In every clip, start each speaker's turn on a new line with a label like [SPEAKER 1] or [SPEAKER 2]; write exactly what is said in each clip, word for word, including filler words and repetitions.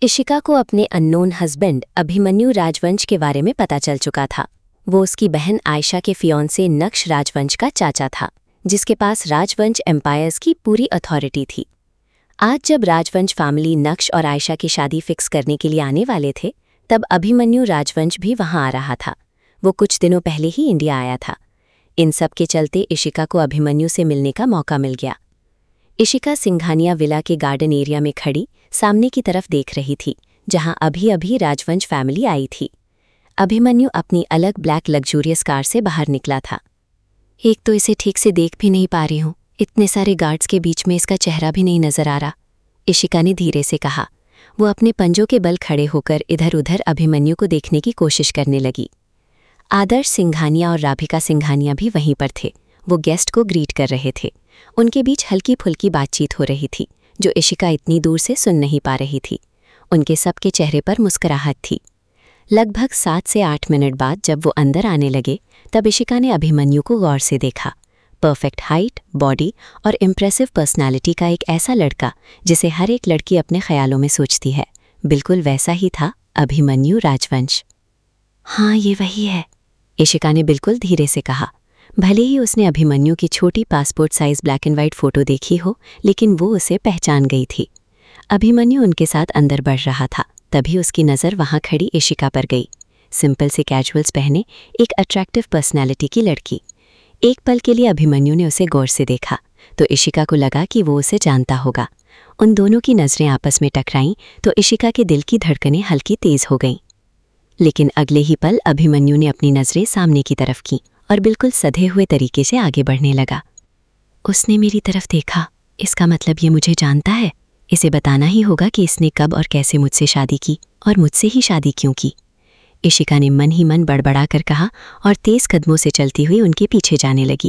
[SPEAKER 1] इशिका को अपने unknown husband Abhimanyu राजवंश के बारे में पता चल चुका था। वो उसकी बहन आयशा के फियोंसे नक्श राजवंश का चाचा था, जिसके पास राजवंश एम्पायर्स की पूरी अथॉरिटी थी। आज जब राजवंश फैमिली नक्श और आयशा की शादी फिक्स करने के लिए आने वाले थे, तब अभिमन्यु राजवंश भी वहां आ रहा था। वो कुछ दिनों पहले ही इंडिया आया था। इन सब के चलते इशिका को अभिमन्यु से मिलने का मौका मिल गया। इशिका सिंघानिया विला के गार्डन एरिया में खड़ी सामने की तरफ देख रही थी, जहां अभी अभी राजवंश फैमिली आई थी। अभिमन्यु अपनी अलग ब्लैक लग्जूरियस कार से बाहर निकला था। एक तो इसे ठीक से देख भी नहीं पा रही हूँ, इतने सारे गार्ड्स के बीच में इसका चेहरा भी नहीं नजर आ रहा, इशिका ने धीरे से कहा। वो अपने पंजों के बल खड़े होकर इधर उधर अभिमन्यु को देखने की कोशिश करने लगी। आदर्श सिंघानिया और राधिका सिंघानिया भी वहीं पर थे। वो गेस्ट को ग्रीट कर रहे थे। उनके बीच हल्की फुल्की बातचीत हो रही थी, जो इशिका इतनी दूर से सुन नहीं पा रही थी। उनके सबके चेहरे पर मुस्कुराहट थी। लगभग सात से आठ मिनट बाद जब वो अंदर आने लगे, तब इशिका ने अभिमन्यु को गौर से देखा। परफेक्ट हाइट, बॉडी और इम्प्रेसिव पर्सनालिटी का एक ऐसा लड़का जिसे हर एक लड़की अपने ख्यालों में सोचती है, बिल्कुल वैसा ही था अभिमन्यु राजवंश। हाँ, ये वही है, इशिका ने बिल्कुल धीरे से कहा। भले ही उसने अभिमन्यु की छोटी passport size black and white photo देखी हो, लेकिन वो उसे पहचान गई थी। अभिमन्यु उनके साथ अंदर बढ़ रहा था, तभी उसकी नज़र वहां खड़ी इशिका पर गई। सिंपल से कैजुअल्स पहने एक अट्रैक्टिव पर्सनैलिटी की लड़की। एक पल के लिए अभिमन्यु ने उसे गौर से देखा तो इशिका को लगा कि वो उसे जानता होगा। उन दोनों की नज़रें आपस में टकराईं तो इशिका के दिल की धड़कनें हल्की तेज हो गईं। लेकिन अगले ही पल अभिमन्यु ने अपनी नज़रें सामने की तरफ की और बिल्कुल सधे हुए तरीके से आगे बढ़ने लगा। उसने मेरी तरफ देखा, इसका मतलब ये मुझे जानता है। इसे बताना ही होगा कि इसने कब और कैसे मुझसे शादी की और मुझसे ही शादी क्यों की, इशिका ने मन ही मन बड़बड़ा कर कहा और तेज कदमों से चलती हुई उनके पीछे जाने लगी।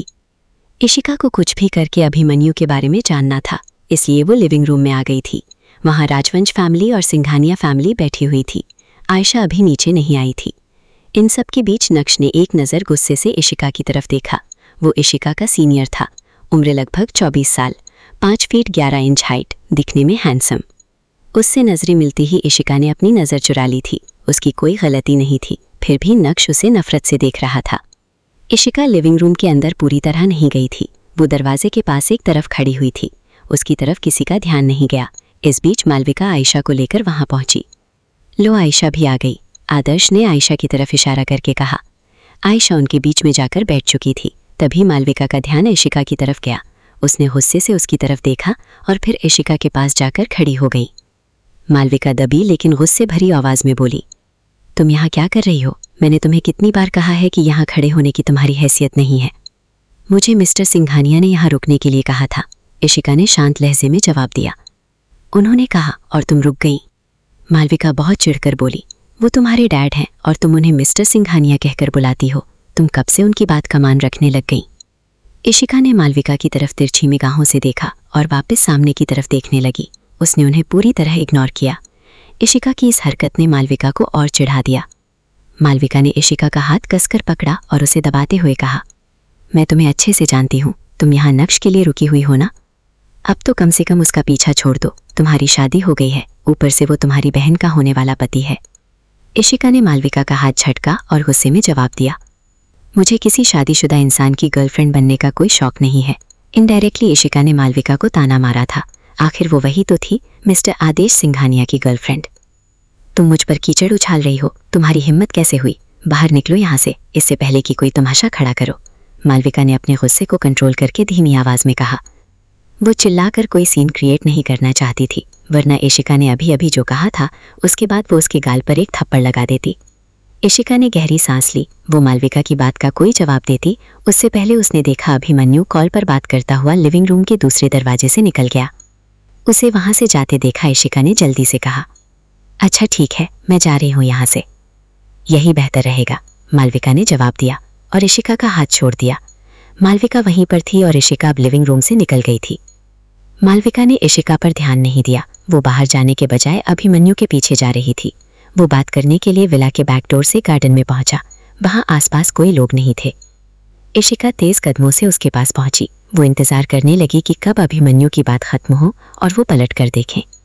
[SPEAKER 1] इशिका को कुछ भी करके अभिमन्यु के बारे में जानना था, इसलिए वो लिविंग रूम में आ गई थी। वहाँ राजवंश फैमिली और सिंघानिया फैमिली बैठी हुई थी। आयशा अभी नीचे नहीं आई थी। इन सब के बीच नक्श ने एक नज़र गुस्से से इशिका की तरफ देखा। वो इशिका का सीनियर था, उम्र लगभग चौबीस साल, पाँच फीट ग्यारह इंच हाइट, दिखने में हैंडसम। उससे नजरें मिलती ही इशिका ने अपनी नज़र चुरा ली थी। उसकी कोई गलती नहीं थी, फिर भी नक्श उसे नफरत से देख रहा था। इशिका लिविंग रूम के अंदर पूरी तरह नहीं गई थी। वो दरवाजे के पास एक तरफ खड़ी हुई थी। उसकी तरफ किसी का ध्यान नहीं गया। इस बीच मालविका आयशा को लेकर वहां पहुंची। लो, आयशा भी आ गई, आदर्श ने आयशा की तरफ इशारा करके कहा। आयशा उनके बीच में जाकर बैठ चुकी थी। तभी मालविका का ध्यान इशिका की तरफ गया। उसने गुस्से से उसकी तरफ देखा और फिर इशिका के पास जाकर खड़ी हो गई। मालविका दबी लेकिन गुस्से भरी आवाज़ में बोली, तुम यहाँ क्या कर रही हो? मैंने तुम्हें कितनी बार कहा है कि यहाँ खड़े होने की तुम्हारी हैसियत नहीं है। मुझे मिस्टर सिंघानिया ने यहाँ रुकने के लिए कहा था, इशिका ने शांत लहजे में जवाब दिया। उन्होंने कहा और तुम रुक गई? मालविका बहुत चिढ़कर बोली, वो तुम्हारे डैड हैं और तुम उन्हें मिस्टर सिंघानिया कहकर बुलाती हो। तुम कब से उनकी बात का मान रखने लग गई? इशिका ने मालविका की तरफ तिरछी निगाहों से देखा और वापस सामने की तरफ देखने लगी। उसने उन्हें पूरी तरह इग्नोर किया। इशिका की इस हरकत ने मालविका को और चिढ़ा दिया। मालविका ने इशिका का हाथ कसकर पकड़ा और उसे दबाते हुए कहा, मैं तुम्हें अच्छे से जानती हूँ, तुम यहाँ नक्श के लिए रुकी हुई हो ना? अब तो कम से कम उसका पीछा छोड़ दो। तुम्हारी शादी हो गई है, ऊपर से वो तुम्हारी बहन का होने वाला पति है। इशिका ने मालविका का हाथ झटका और गुस्से में जवाब दिया, मुझे किसी शादीशुदा इंसान की गर्लफ्रेंड बनने का कोई शौक नहीं है। इनडायरेक्टली इशिका ने मालविका को ताना मारा था। आखिर वो वही तो थी, मिस्टर आदेश सिंघानिया की गर्लफ्रेंड। तुम मुझ पर कीचड़ उछाल रही हो, तुम्हारी हिम्मत कैसे हुई? बाहर निकलो यहाँ से, इससे पहले कि कोई तमाशा खड़ा करो, मालविका ने अपने गुस्से को कंट्रोल करके धीमी आवाज़ में कहा। वो चिल्लाकर कोई सीन क्रिएट नहीं करना चाहती थी, वरना इशिका ने अभी अभी जो कहा था उसके बाद वो उसके गाल पर एक थप्पड़ लगा देती। इशिका ने गहरी सांस ली। वो मालविका की बात का कोई जवाब देती उससे पहले उसने देखा अभिमन्यु कॉल पर बात करता हुआ लिविंग रूम के दूसरे दरवाजे से निकल गया। उसे वहां से जाते देखा इशिका ने जल्दी से कहा, अच्छा ठीक है, मैं जा रही हूँ यहाँ से। यही बेहतर रहेगा, मालविका ने जवाब दिया और इशिका का हाथ छोड़ दिया। मालविका वहीं पर थी और इशिका अब लिविंग रूम से निकल गई थी। मालविका ने इशिका पर ध्यान नहीं दिया। वो बाहर जाने के बजाय अभिमन्यु के पीछे जा रही थी। वो बात करने के लिए विला के बैक डोर से गार्डन में पहुंचा। वहां आसपास कोई लोग नहीं थे। इशिका तेज कदमों से उसके पास पहुंची। वो इंतजार करने लगी कि कब अभिमन्यु की बात खत्म हो और वो पलट कर देखें।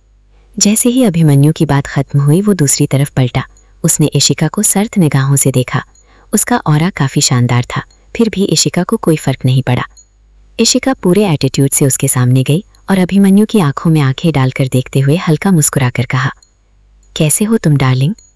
[SPEAKER 1] जैसे ही अभिमन्यु की बात खत्म हुई वो दूसरी तरफ पलटा। उसने इशिका को सर्द निगाहों से देखा। उसका ऑरा काफी शानदार था, फिर भी इशिका को कोई फर्क नहीं पड़ा। इशिका पूरे एटीट्यूड से उसके सामने गई और अभिमन्यु की आंखों में आंखें डालकर देखते हुए हल्का मुस्कुराकर कहा, कैसे हो तुम डार्लिंग?